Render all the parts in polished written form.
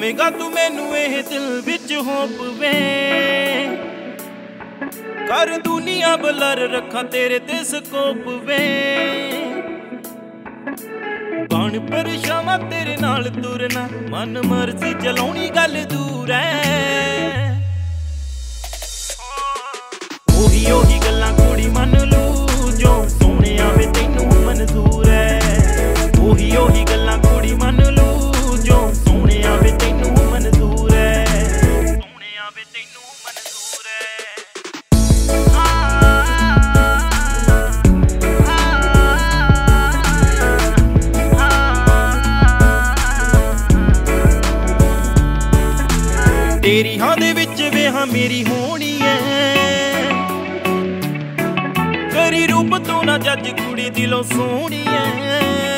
ਦੇਵੇਂਗਾ ਤੂੰ ਮੈਨੂੰ ਇਹ ਦਿਲ ਵਿੱਚ ਹੋਪ ਵੇ। ਕਰ ਦੁਨੀਆ ਬਲਰ ਰੱਖਾਂ ਤੇਰੇ ਤੇ ਸਕੋਪ ਵੇ। ਬਣ ਪਰਛਾਵਾਂ ਤੇਰੇ ਨਾਲ ਤੁਰਨਾ, ਮਨ ਮਰਜ਼ੀ ਚਲਾਉਣੀ ਗੱਲ ਦੂਰ ਐ। ਉਹੀ ਉਹੀ ਗੱਲਾਂ ਕੁੜੀ ਮੰਨ ਲੂ ਜੋ ਸੋਹਣਿਆ ਵੇ ਤੈਨੂੰ ਮਨਜ਼ੂਰ ਐ। ਉਹੀ ਉਹੀ ਗੱਲਾਂ ਕੁੜੀ ਮੰਨ ਲੂ ਜੋ ਸੋਹਣਿਆ ਵੇ ਤੈਨੂੰ ਮਨਜ਼ੂਰ ਐ। ਸੋਹਣਿਆ ਵੇ ਤੈਨੂੰ ਮਨਜ਼ੂਰ ਐ। ਤੇਰੀ ਹਾਂ ਦੇ ਵਿੱਚ ਵੇ ਹਾਂ ਮੇਰੀ ਹੋਣੀ ਐ। ਕਰੀ ਰੂਪ ਤੋਂ ਨਾ ਜੱਜ ਕੁੜੀ ਦਿਲੋਂ ਸੋਹਣੀ ਐ।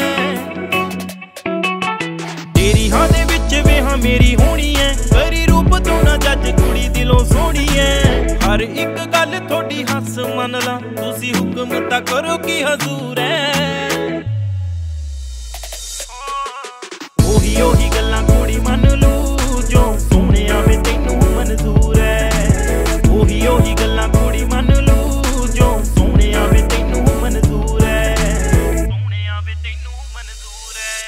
ਤੇਰੀ ਹਾਂ ਦੇ ਵਿੱਚ ਵੇ ਹਾਂ ਮੇਰੀ ਹੋਣੀ ਐ। ਕਰੀ ਰੂਪ ਤੋਂ ਨਾ ਜੱਜ ਕੁੜੀ ਦਿਲੋਂ ਸੋਹਣੀ ਐ। ਹਰ ਇੱਕ ਗੱਲ ਤੁਹਾਡੀ ਹੱਸ ਮੰਨ ਲਾ, ਤੁਸੀਂ ਹੁਕਮ ਤਾਂ ਕਰੋ ਕੀ ਹਜ਼ੂਰ ਐ। ਉਹੀ ਉਹੀ ਗੱਲਾਂ ਕੁੜੀ ਮੰਨ ਲੂ ਜੋ ਸੋਹਣਿਆ ਵੇ ਤੈਨੂੰ ਮਨਜ਼ੂਰ ਐ। ਉਹੀ ਉਹੀ ਗੱਲਾਂ ਕੁੜੀ ਮੰਨ ਲੂ ਜੋ ਸੋਹਣਿਆ ਵੇ ਤੈਨੂੰ ਮਨਜ਼ੂਰ ਐ। ਸੋਹਣਿਆ ਵੇ ਤੈਨੂੰ ਮਨਜ਼ੂਰ ਐ।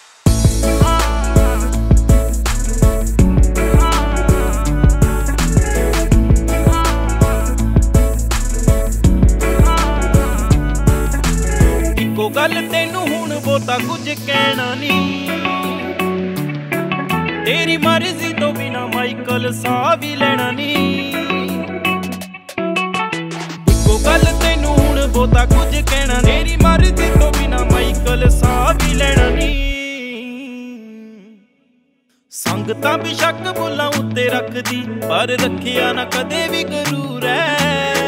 ਇੱਕੋ ਗੱਲ ਤੈਨੂੰ ਹੁਣ ਬਹੁਤਾ ਕੁਝ ਕਹਿਣਾ ਨੀ, ਤੇਰੀ ਮਰਜ਼ੀ ਤੋਂ ਬਿਨਾ ਮਾਈਕਲ ਸਾਹ ਵੀ ਲੈਣਾ ਨੀ। ਇੱਕੋ ਗੱਲ ਤੈਨੂੰ ਹੁਣ ਬਹੁਤਾ ਕੁਝ ਕਹਿਣਾ, ਤੇਰੀ ਮਰਜ਼ੀ ਤੋਂ ਬਿਨਾ ਮਾਈਕਲ ਸਾਹ ਵੀ ਲੈਣਾ ਨੀ। ਸੰਗਤਾਂ ਬੇਸ਼ੱਕ ਬੋਲਾਂ ਉੱਤੇ ਰੱਖਦੀ, ਪਰ ਰੱਖਿਆ ਨਾ ਕਦੇ ਵੀ ਗਰੂਰ ਐ।